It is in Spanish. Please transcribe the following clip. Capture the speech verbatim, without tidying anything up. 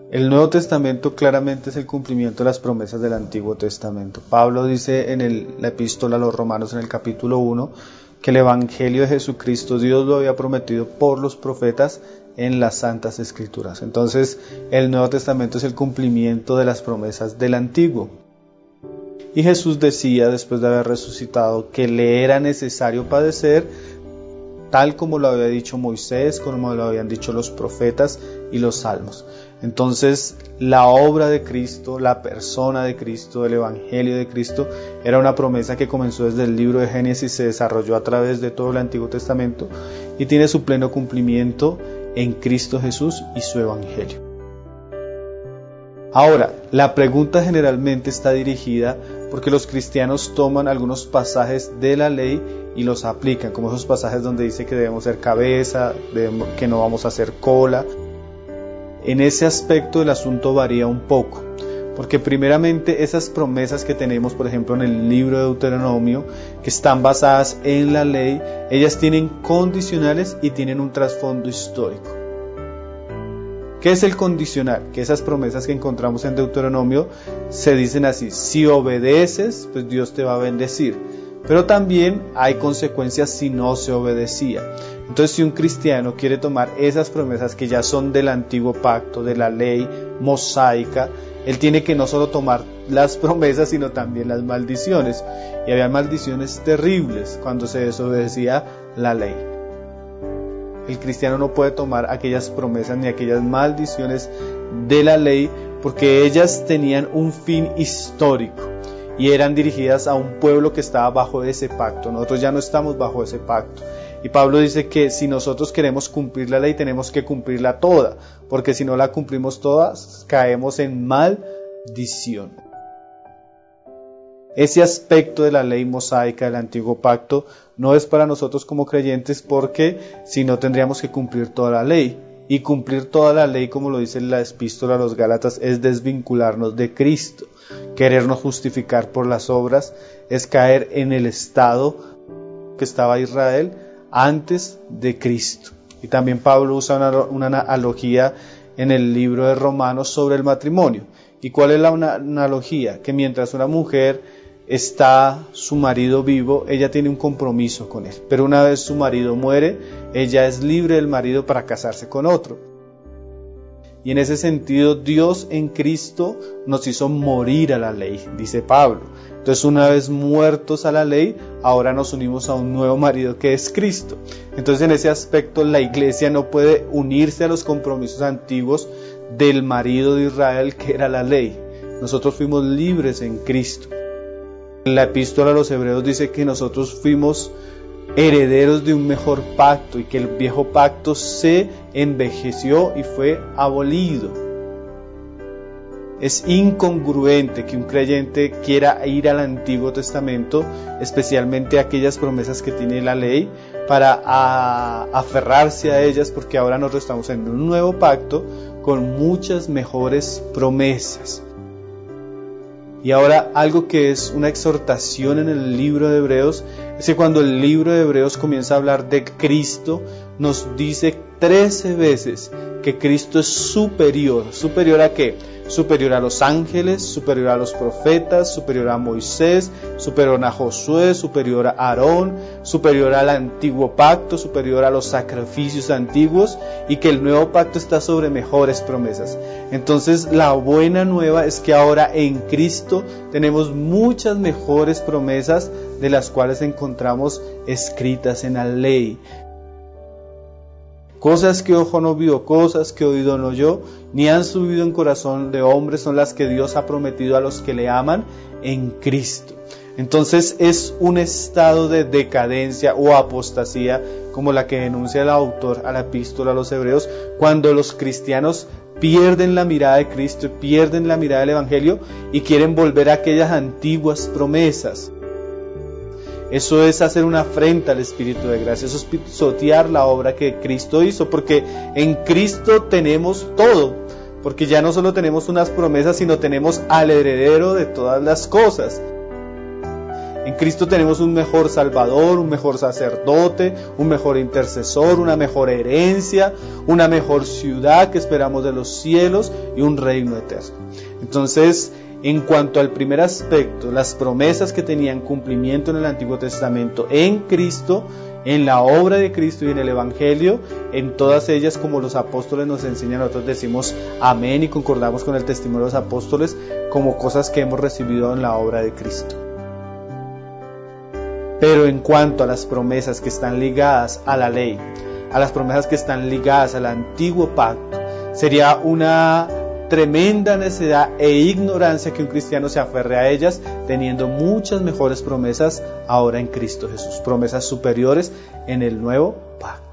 El Nuevo Testamento claramente es el cumplimiento de las promesas del Antiguo Testamento. Pablo dice en el, la epístola a los Romanos en el capítulo uno que el Evangelio de Jesucristo Dios lo había prometido por los profetas en las Santas Escrituras. Entonces el Nuevo Testamento es el cumplimiento de las promesas del Antiguo. Y Jesús decía, después de haber resucitado, que le era necesario padecer, tal como lo había dicho Moisés, como lo habían dicho los profetas y los salmos. Entonces, la obra de Cristo, la persona de Cristo, el Evangelio de Cristo, era una promesa que comenzó desde el libro de Génesis, se desarrolló a través de todo el Antiguo Testamento y tiene su pleno cumplimiento en Cristo Jesús y su Evangelio. Ahora, la pregunta generalmente está dirigida porque los cristianos toman algunos pasajes de la ley y los aplican, como esos pasajes donde dice que debemos ser cabeza, debemos, que no vamos a ser cola. En ese aspecto el asunto varía un poco, porque primeramente esas promesas que tenemos, por ejemplo en el libro de Deuteronomio, que están basadas en la ley, ellas tienen condicionales y tienen un trasfondo histórico. ¿Qué es el condicional? Que esas promesas que encontramos en Deuteronomio se dicen así: si obedeces, pues Dios te va a bendecir. Pero también hay consecuencias si no se obedecía. Entonces, si un cristiano quiere tomar esas promesas que ya son del antiguo pacto, de la ley mosaica, él tiene que no solo tomar las promesas, sino también las maldiciones. Y había maldiciones terribles cuando se desobedecía la ley. El cristiano no puede tomar aquellas promesas ni aquellas maldiciones de la ley porque ellas tenían un fin histórico y eran dirigidas a un pueblo que estaba bajo ese pacto. Nosotros ya no estamos bajo ese pacto. Y Pablo dice que si nosotros queremos cumplir la ley tenemos que cumplirla toda, porque si no la cumplimos toda caemos en maldición. Ese aspecto de la ley mosaica del antiguo pacto no es para nosotros como creyentes porque si no tendríamos que cumplir toda la ley. Y cumplir toda la ley, como lo dice la epístola a los Gálatas, es desvincularnos de Cristo. Querernos justificar por las obras es caer en el estado que estaba Israel antes de Cristo. Y también Pablo usa una, una analogía en el libro de Romanos sobre el matrimonio. ¿Y cuál es la una analogía? Que mientras una mujer está su marido vivo, ella tiene un compromiso con él. Pero una vez su marido muere, ella es libre del marido para casarse con otro. Y en ese sentido, Dios en Cristo nos hizo morir a la ley, dice Pablo. Entonces, una vez muertos a la ley, ahora nos unimos a un nuevo marido que es Cristo. Entonces, en ese aspecto, la iglesia no puede unirse a los compromisos antiguos del marido de Israel, que era la ley. Nosotros fuimos libres en Cristo. La epístola a los Hebreos dice que nosotros fuimos herederos de un mejor pacto y que el viejo pacto se envejeció y fue abolido. Es incongruente que un creyente quiera ir al Antiguo Testamento, especialmente aquellas promesas que tiene la ley, para a, aferrarse a ellas, porque ahora nosotros estamos en un nuevo pacto con muchas mejores promesas. Y ahora algo que es una exhortación en el libro de Hebreos es que cuando el libro de Hebreos comienza a hablar de Cristo, nos dice trece veces que Cristo es superior. ¿Superior a qué? Superior a los ángeles, superior a los profetas, superior a Moisés, superior a Josué, superior a Aarón, superior al antiguo pacto, superior a los sacrificios antiguos, y que el nuevo pacto está sobre mejores promesas. Entonces, la buena nueva es que ahora en Cristo tenemos muchas mejores promesas de las cuales encontramos escritas en la ley. Cosas que ojo no vio, cosas que oído no oyó, ni han subido en corazón de hombre, son las que Dios ha prometido a los que le aman en Cristo. Entonces es un estado de decadencia o apostasía, como la que denuncia el autor a la epístola a los Hebreos, cuando los cristianos pierden la mirada de Cristo, pierden la mirada del Evangelio y quieren volver a aquellas antiguas promesas. Eso es hacer una afrenta al Espíritu de gracia, eso es pisotear la obra que Cristo hizo, porque en Cristo tenemos todo, porque ya no solo tenemos unas promesas, sino tenemos al heredero de todas las cosas. En Cristo tenemos un mejor Salvador, un mejor sacerdote, un mejor intercesor, una mejor herencia, una mejor ciudad que esperamos de los cielos y un reino eterno. Entonces, en cuanto al primer aspecto, las promesas que tenían cumplimiento en el Antiguo Testamento en Cristo, en la obra de Cristo y en el Evangelio, en todas ellas, como los apóstoles nos enseñan, nosotros decimos amén y concordamos con el testimonio de los apóstoles como cosas que hemos recibido en la obra de Cristo. Pero en cuanto a las promesas que están ligadas a la ley, a las promesas que están ligadas al antiguo pacto, sería una tremenda necedad e ignorancia que un cristiano se aferre a ellas, teniendo muchas mejores promesas ahora en Cristo Jesús, promesas superiores en el nuevo pacto.